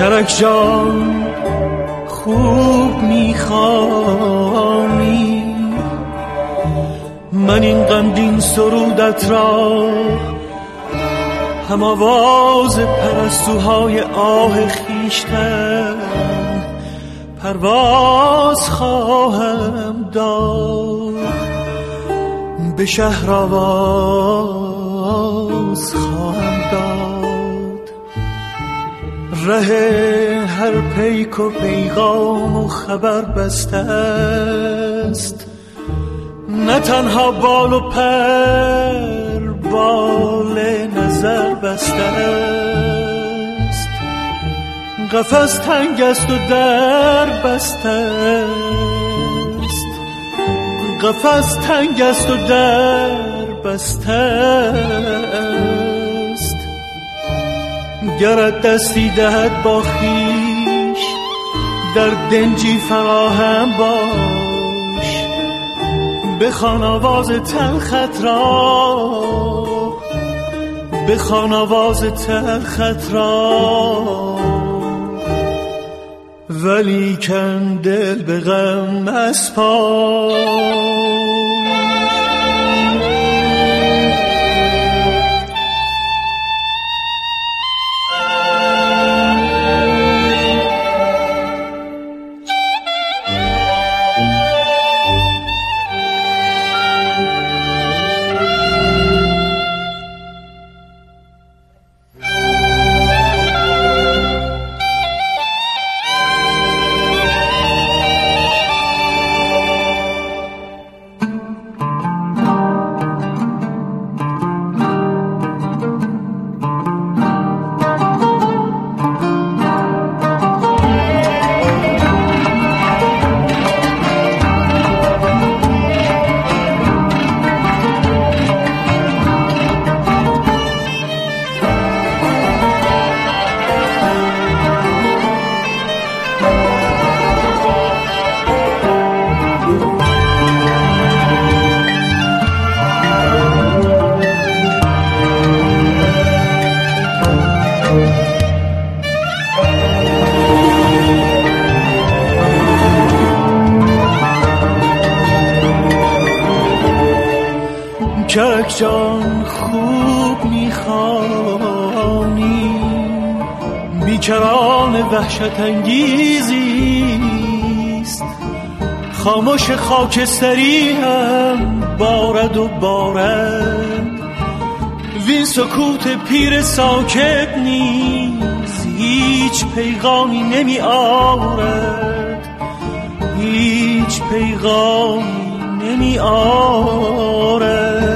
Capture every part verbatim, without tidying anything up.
چرک جان خوب میخوانی، من این غمگین سرودت را هم آواز پرستوهای آه خیشتن پرواز خواهم داد، به شهر آواز خواهم داد. ره هر پیک و پیغام و خبر بسته است، نه تنها بال و پر بال نظر بسته است. قفس تنگ است و در بسته است، قفس تنگ است و در بسته است. گرت دستی دهد با خویش در دنجی فراهم باش، بخوان آواز تلخت را، بخوان آواز تلخت را. ولی کن دل به غم مسپار. چرک جان خوب میخوانی، بیکران وحشت انگیزیست. خاموش خاکستری هم بارد و بارد، وین سکوت پیر ساکت نیز هیچ پیغامی نمی آورد، هیچ پیغامی نمی آورد.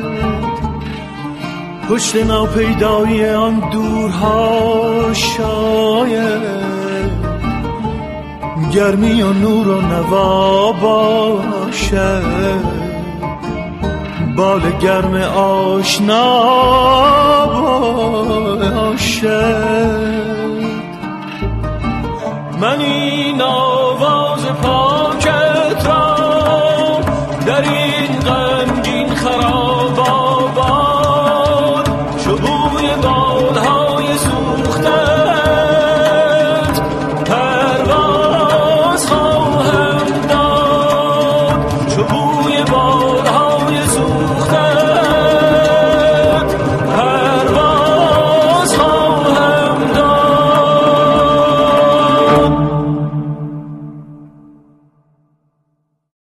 پشت ناپیدای آن دورها شاید گرمی و نور و نوا باشد، بال گرم آشنا باشد. من این آواز پاک